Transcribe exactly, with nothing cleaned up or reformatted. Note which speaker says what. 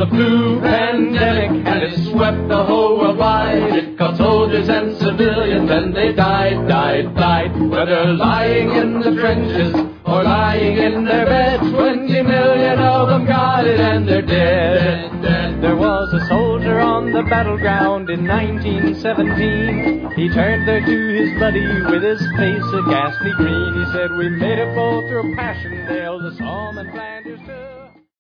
Speaker 1: the flu pandemic, and it swept the whole world wide. It caught soldiers and civilians, and they died, died, died. Whether lying in the trenches or lying in their beds, twenty million of them got it, and they're dead, dead.
Speaker 2: There was a soldier on the battleground in nineteen seventeen. He turned there to his buddy with his face a ghastly green. He said, we made it both through Passchendaele, the Somme and Flanders too.